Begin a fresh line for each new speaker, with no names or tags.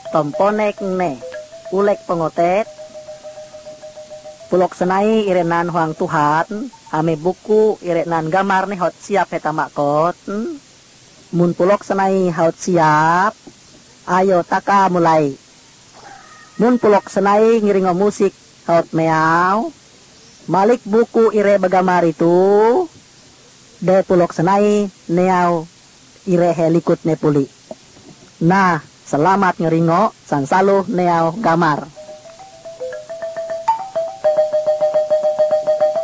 tomponek ne ulek pengotet pulok senai irenan huang Tuhan ame buku irenan gamar ne hot siap heta makot mun pulok senai hot siap ayo taka mulai mun pulok senai ngiringo musik hot meaw malik buku ire bagamar itu de pulok senai neaw ire helikut ne puli. Nah, selamat ngeringo sang saluh neaw gamar.